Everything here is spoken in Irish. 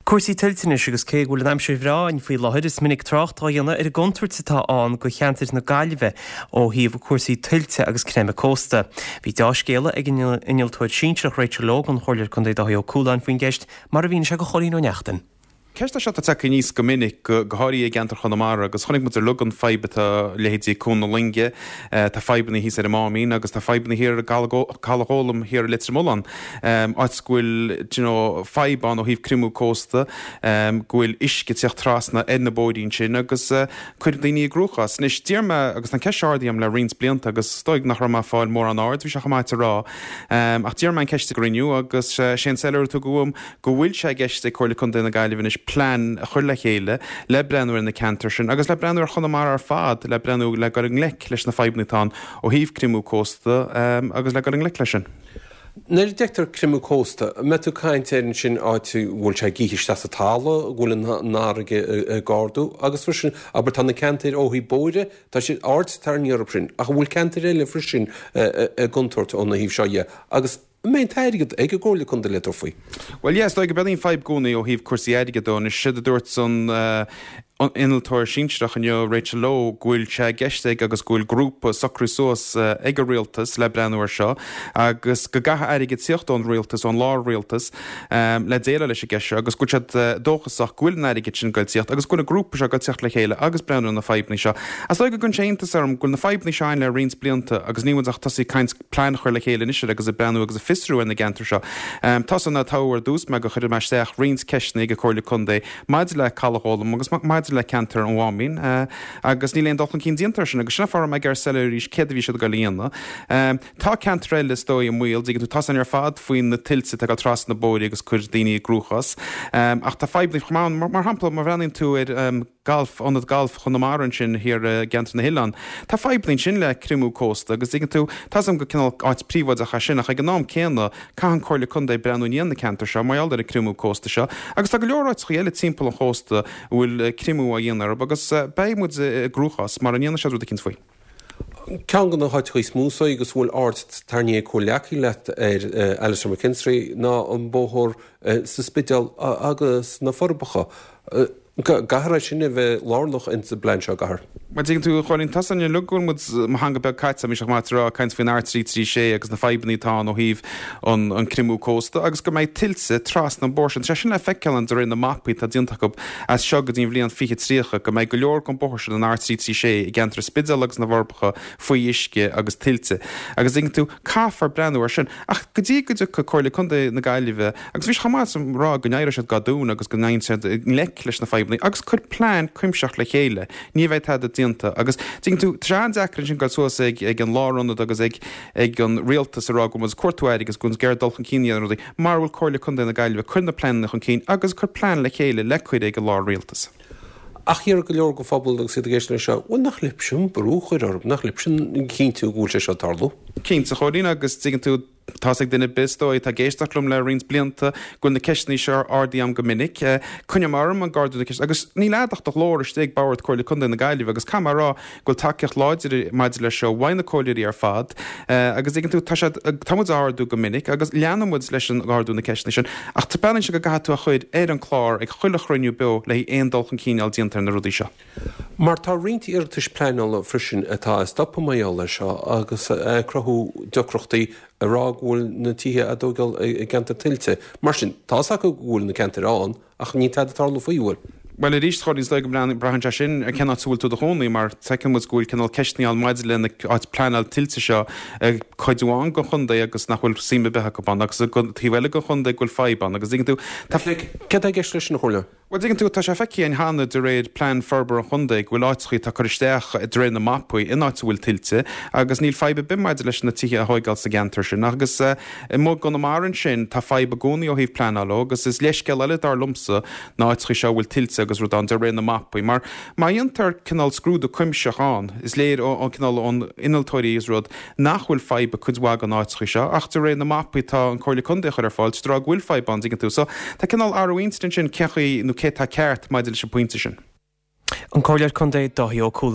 Cuasaí tiltanis agus cé bhfuil an aimsir bhráin faoi láthir is minic tráchtáíonna ar a gontuirtatá an go cheantar na gailbhe ó híomh cuasaí tilte agus cnéime cósta. Bhí dáiscéala ag innealtóid síntreach Rachel Logan an choir chun é ó cúláin faoin gceist mar a bhíonn se go choirí nó neachtain. Ceista se take níos go minic gothíí ag gentar chunamara agus chonig mu lugan feibetá lehéidí cúna linge tá febanna hí ar mámín agus tá febanna hir a galhólam hir litre mólan. Áitscuil feibán ó híh crimú cósta gúil isce tíocht trasna edna bóidín sin agus chuir daoine grúchas. Nis tíirme agus an ceisiardíam le rins blianta agus stoig nach ra fáil mór an áir, bhí se chamáte rá. Ach tíirme an ceiste griniú agus sé seir tú gohfuil go bhfuil sé gceiste chuirla chun na gaiilehn is plan a chuir le chéile le brenn in na cantar sin, agus le brenn chunamara ar fad le brenn le go an lec leis na feibnatán ó híh crimú cósta agus le go an lec lei sin. Nair deachtar crimú cósta, metú caiintéann sin áitú bhfuil sé gíiste a tála, bhfuil náige gáardú, agus frisin aber tá na cantar ó hí bóide tá si áirt tar an Europa sin, ach bhfuil cantar le frisin guntuirt ó na híh seoie, agus Main tairigad ag ggóla chun de letar faoi. Well, yes, like belín feib gúnaí ó híh cuasaí airige dó, is siad a dúirt san inaltóir síntreach an Rachel Lowe gúil sé geisteigh agus gúil grúpa socrú suas ag a rialtas le brenúir seo, agus go gatha airige tíocht an rialtas an lá rialtas le déile leis geise, agus gúil siad dóchasach gúil airige sin goil tíocht, agus gúil na grúpa se goil tíocht le chéile agus brenú na feibní seo. As le go gunn sé intas arm gúil na feibní seáin le rins blianta agus níhaach tasí caiint plein chuir le chéile is agus a brenú agus a fisrú in na gentar seo. Tá an na táhar dús me go chuir meisteach rins ceisna go choirla chundé, maid le callhólam agus maid le cantar an bhámín, agus ní léon dochan cín díantar sin, agus sinna far me gar seirís cedhí se go líana. Tá cantaril is dói an mhuiil, dígad tú tasan ar fad faoin na tiltsa a tras na bóide agus chuir daoine grúchas. Ach tá feibní chumán mar hampla mar bhreainn tú ar galf anad galf chunamaran sin hir gentar na Hillan. Tá feibblin sin le crimú cósta, agus dígad tú tasam go cinál áit príomhd a cha sin ach ag an nám céanna caian choirla chundé brenúíon na cantar seo, mar aldar a crimú cósta seo. Agus tá go leoráid chéile timppla an chósta bhfuil crimú a dhéanaar, agus beimúd grúchas mar an dhéana seadú cinn faoi. Cean gan háid chuí smúsa agus bhfuil áirt tarníí choleachaí le ar Alistair McKinstry ná an bóthir sa spidal agus na forbacha. Gahar sinna bheith lárnach in sa blein seo gahar. Ma dígann tú chuirlín tasan luún mu hanga be caiit mí mátarrá caiint fin R3 sé agus na feibníítá ó híh an crimú cósta, agus go méid tilse tras na borsin tre sin le feicean do na mappaí tá diontaach as seo go dtíon bblion fiche tríocha go méid go leor go borsin an R3 sé i gentar spidal agus na bharbacha faoi isce agus tilse. Agus dígann tú cáfar brenúir sin ach go dtí go go choirla chunda na gaiileheh, agus bhís chamá rá go néir se gadún agus go néin le leis na feibní, agus chud plán cuimseach le chéile, ní bheith a dínta, agus dígann tú tránzacran sin gáil suas ag an lárunna agus ag an rialtas ará go mas cuairtuair agus gunn geir dulchan cíine ruí mar bhfuil choirla chunda na gaiileh chuna plán nach chun cín, agus chud plán le chéile le chuid ag an lá rialtas. Ach hir go leor go fabul agus siad géisna seo, bhain nach lipsin brúchair orb nach lipsin cínú gúil sé seo tarlú. Cín sa choirína agus dígann tú tásag duine bisdóid tá géisteachlum le rins blianta gon na ceisní seo RDM go minic, cunne marm an gardú ceis, agus ní leadach do lóir steag bairt choirla chunda na gaiileh, agus camerará goil takeocht láidir maid le seo bhain na choirí ar fad, agus dígann tú tamid ardú go minic, agus leanamúd leis an gardú na ceisní sin, ach tá beann se go gaú a chuid ar an chlár ag chuile chruinniú be le aon dulchan cíineáil díantar na rudí seo. Mar tá riintí irtas pleála frisin atá stoppa maiála seo agus crothú docrochtaí rághúil na títhe a dógal i gentar tilte. Mar sin tá go gúil na cantar an ach ní tá tarlú faoihúil. Well, a ríist choirlís le go brahan sin a cenná súil tú do hónaí, mar tecan mu gúil cenál ceisníáil maidide lena áit pleáil tiltte seo chuidúáin go chunda agus nachhfuil síime bethe go ban, agus tíhile go chunda gúil feibban, agus dígann tú tá ce geis leis na chola. Well, dígann tú tá sé feici an hána de réad plán ferbar an chunda bhfuil áitchaí tá choristeach i dréad na mappaí in áit bhfuil tiltte, agus níl feibe bimaide leis na títhe a hoigáil sa gentar sin, agus mó go na maran sin tá feibe gcónaí ó híh pleáil, agus is leisceil eile dar lumsa ná áitchaí seo bhfuil tiltte agus rud an de réad na mappaí, mar diontar cinál scrúd a cuimseachán is léir an cinál an inaltóirí is rud nachhfuil feibe chudhá an áitchaí seo, ach de réad na mappaí tá an choirla chunda ar fáil strá bhfuil feibban dígann tú, so tá cinál arhaínstin sin cechaí nó cé tá ceart maididir se pointe sin. An choir chundé dahí ó cúla